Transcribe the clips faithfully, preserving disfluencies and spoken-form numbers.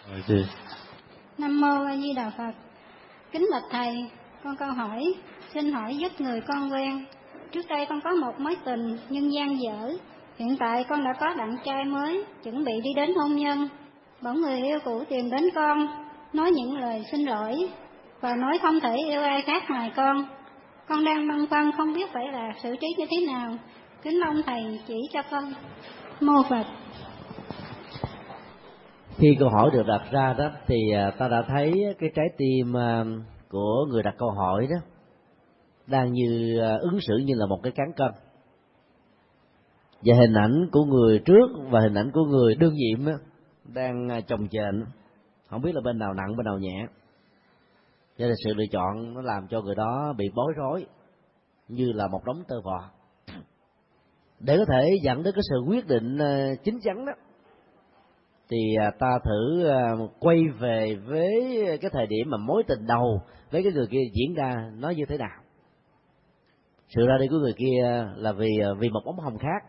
Rồi chị. Nam mô A Di Đà Phật. Kính bạch thầy, con câu hỏi, xin hỏi giúp người con quen. Trước đây con có một mối tình nhưng dang dở. Hiện tại con đã có bạn trai mới, chuẩn bị đi đến hôn nhân. Bỗng người yêu cũ tìm đến con, nói những lời xin lỗi và nói không thể yêu ai khác ngoài con. Con đang băn khoăn không biết phải là xử trí như thế nào. Kính mong thầy chỉ cho con. Mô Phật. Khi câu hỏi được đặt ra đó thì ta đã thấy cái trái tim của người đặt câu hỏi đó đang như ứng xử như là một cái cán cân, và hình ảnh của người trước và hình ảnh của người đương nhiệm đó đang chồng chênh, không biết là bên nào nặng bên nào nhẹ. Cho nên sự lựa chọn nó làm cho người đó bị bối rối như là một đống tơ vò. Để có thể dẫn đến cái sự quyết định chín chắn đó thì ta thử quay về với cái thời điểm mà mối tình đầu với cái người kia diễn ra nó như thế nào. Sự ra đi của người kia là vì vì một bóng hồng khác,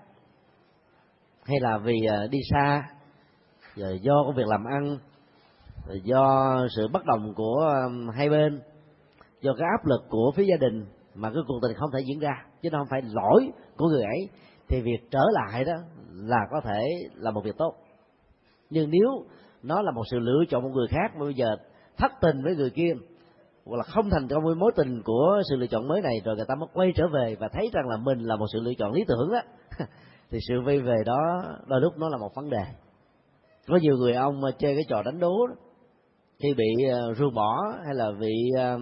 hay là vì đi xa, rồi do công việc làm ăn, rồi do sự bất đồng của hai bên, do cái áp lực của phía gia đình mà cái cuộc tình không thể diễn ra, chứ nó không phải lỗi của người ấy, thì việc trở lại đó là có thể là một việc tốt. Nhưng nếu nó là một sự lựa chọn một người khác mà bây giờ thất tình với người kia, hoặc là không thành công với mối tình của sự lựa chọn mới này, rồi người ta mới quay trở về và thấy rằng là mình là một sự lựa chọn lý tưởng đó thì sự vây về đó đôi lúc nó là một vấn đề. Có nhiều người ông chơi cái trò đánh đố đó, khi bị ruồng bỏ hay là bị uh,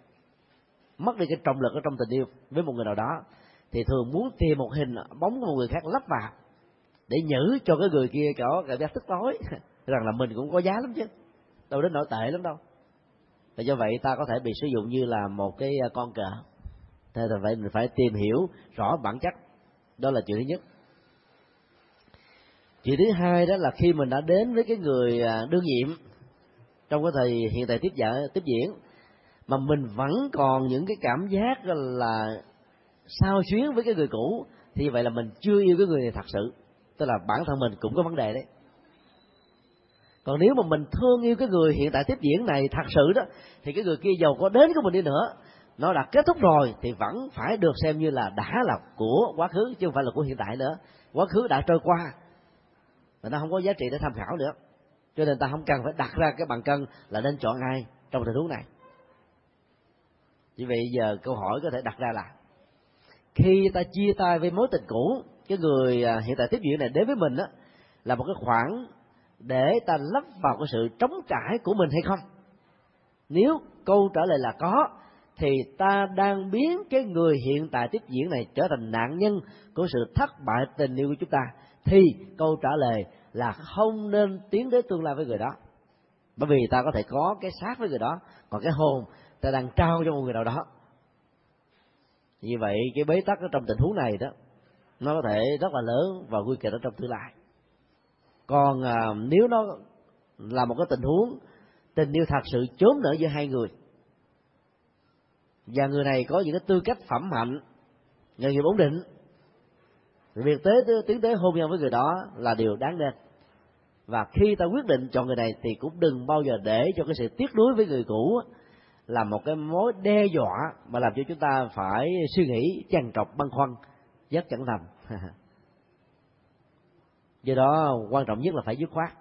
mất đi cái trọng lực ở trong tình yêu với một người nào đó, thì thường muốn tìm một hình bóng của một người khác lắp vào để nhử cho cái người kia có cảm giác tức tối rằng là mình cũng có giá lắm chứ, đâu đến nổi tệ lắm đâu. Và do vậy ta có thể bị sử dụng như là một cái con cờ. Thế là phải mình phải tìm hiểu rõ bản chất. Đó là chuyện thứ nhất. Chuyện thứ hai đó là khi mình đã đến với cái người đương nhiệm trong cái thời hiện tại tiếp diễn tiếp diễn mà mình vẫn còn những cái cảm giác là sao xuyến với cái người cũ, thì vậy là mình chưa yêu cái người này thật sự, tức là bản thân mình cũng có vấn đề đấy. Còn nếu mà mình thương yêu cái người hiện tại tiếp diễn này thật sự đó, thì cái người kia giàu có đến của mình đi nữa, nó đã kết thúc rồi thì vẫn phải được xem như là đã là của quá khứ, chứ không phải là của hiện tại nữa. Quá khứ đã trôi qua và nó không có giá trị để tham khảo nữa, cho nên ta không cần phải đặt ra cái bàn cân là nên chọn ai trong tình huống này. Vì vậy giờ câu hỏi có thể đặt ra là khi ta chia tay với mối tình cũ, cái người hiện tại tiếp diễn này đến với mình đó là một cái khoảng để ta lấp vào cái sự trống trải của mình hay không? Nếu câu trả lời là có, thì ta đang biến cái người hiện tại tiếp diễn này trở thành nạn nhân của sự thất bại tình yêu của chúng ta, thì câu trả lời là không nên tiến đến tương lai với người đó. Bởi vì ta có thể có cái xác với người đó, còn cái hồn ta đang trao cho một người nào đó. Như vậy cái bế tắc ở trong tình huống này đó nó có thể rất là lớn và nguy kịch ở trong tương lai. Còn à, nếu nó là một cái tình huống tình yêu thật sự chốn nở giữa hai người, và người này có những cái tư cách phẩm hạnh, nghề nghiệp ổn định, việc tế tiến tới hôn nhân với người đó là điều đáng nên. Và khi ta quyết định chọn người này thì cũng đừng bao giờ để cho cái sự tiếc nuối với người cũ là một cái mối đe dọa mà làm cho chúng ta phải suy nghĩ trằn trọc băn khoăn rất chẳng thầm. Do đó quan trọng nhất là phải dứt khoát.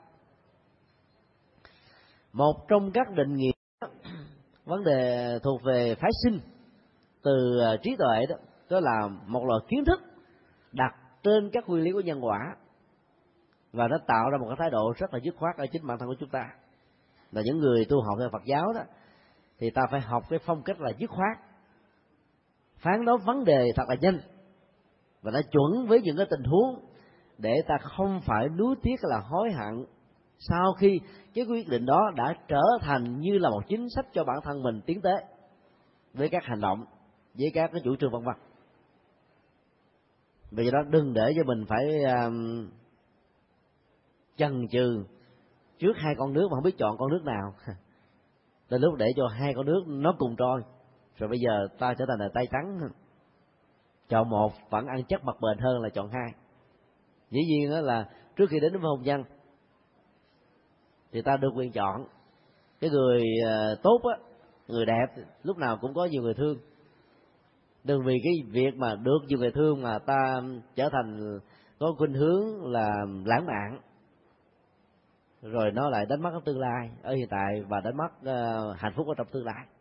Một trong các định nghĩa vấn đề thuộc về phái sinh từ trí tuệ đó, đó là một loại kiến thức đặt trên các nguyên lý của nhân quả, và nó tạo ra một cái thái độ rất là dứt khoát ở chính bản thân của chúng ta. Là những người tu học theo Phật giáo đó thì ta phải học cái phong cách là dứt khoát, phán đoán vấn đề thật là nhanh và nó chuẩn với những cái tình huống, để ta không phải nuối tiếc là hối hận sau khi cái quyết định đó đã trở thành như là một chính sách cho bản thân mình tiến tới với các hành động, với các cái chủ trương vân vân. Vì đó đừng để cho mình phải um, chần chừ trước hai con nước mà không biết chọn con nước nào. Đến lúc để cho hai con nước nó cùng trôi, rồi bây giờ ta trở thành là tay trắng, chọn một vẫn ăn chắc bập bền hơn là chọn hai. Dĩ nhiên đó là trước khi đến với hôn nhân thì ta được quyền chọn. Cái người tốt á, người đẹp lúc nào cũng có nhiều người thương. Đừng vì cái việc mà được nhiều người thương mà ta trở thành có khuynh hướng là lãng mạn, rồi nó lại đánh mất cái tương lai ở hiện tại và đánh mất uh, hạnh phúc ở trong tương lai.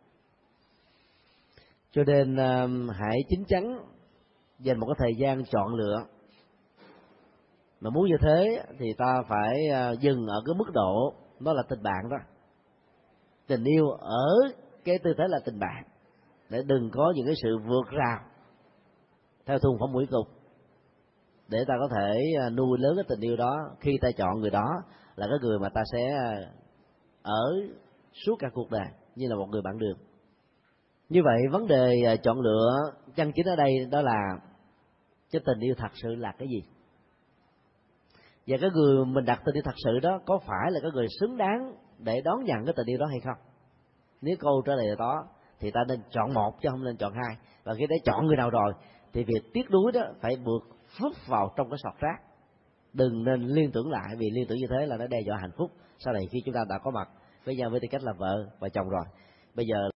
Cho nên uh, hãy chín chắn dành một cái thời gian chọn lựa. Mà muốn như thế thì ta phải uh, dừng ở cái mức độ đó là tình bạn đó. Tình yêu ở cái tư thế là tình bạn, để đừng có những cái sự vượt rào theo thuần phong mỹ tục, để ta có thể nuôi lớn cái tình yêu đó. Khi ta chọn người đó là cái người mà ta sẽ ở suốt cả cuộc đời như là một người bạn đường. Như vậy vấn đề chọn lựa chân chính ở đây đó là cái tình yêu thật sự là cái gì, và cái người mình đặt tình yêu thật sự đó có phải là cái người xứng đáng để đón nhận cái tình yêu đó hay không. Nếu câu trả lời là đó thì ta nên chọn một chứ không nên chọn hai. Và khi đã chọn người nào rồi thì việc tiếc nuối đó phải buộc vứt vào trong cái sọt rác. Đừng nên liên tưởng lại, vì liên tưởng như thế là nó đe dọa hạnh phúc sau này khi chúng ta đã có mặt với nhau với tư cách là vợ và chồng rồi. Bây giờ